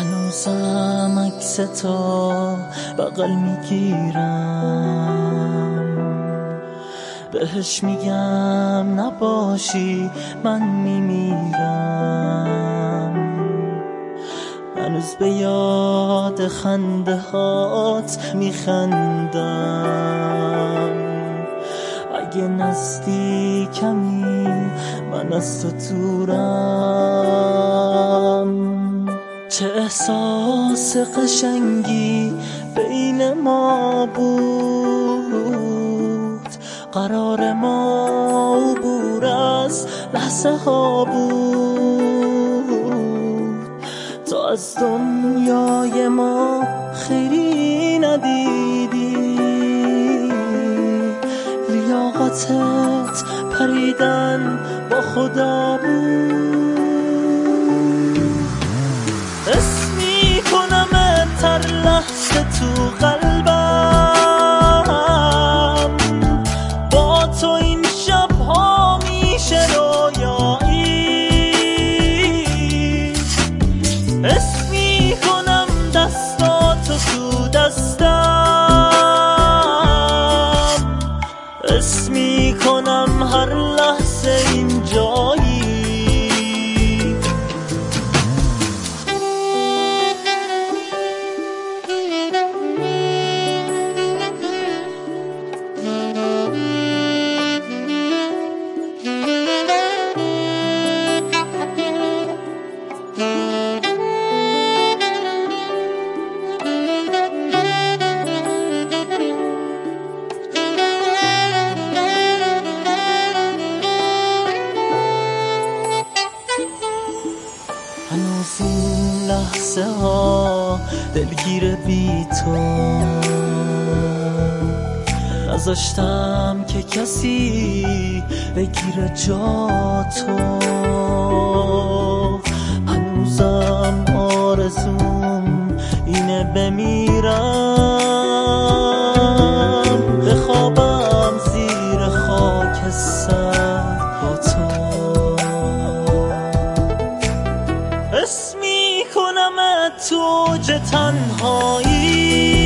هنوزم عکس تو بغل میگیرم، بهش میگم نباشی من میمیرم. هنوز به یاد خنده هات میخندم، اگه نزدیکمی من از تو دورم. چه احساس قشنگی بین ما بود، قرار ما عبور از لحظه ها بود. تو از دنیای ما خیری ندیدی، لیاقتت پریدن با خدا بود. اسم میکنمت هر لحظه تو قلبم، با تو این شبها میشه رویایی. اسم میکنم دستاتو تو دستم، اسم میکنم هر لحظه اینجایی. هنوز این لحظه ها دلگیر بی تو، نذاشتم که کسی بگیره جا تو. هنوزم آرزوم اینه بمیرم، بخوابم زیر خاکستر با تو. اسم میکنمت تو اوج تنهایی،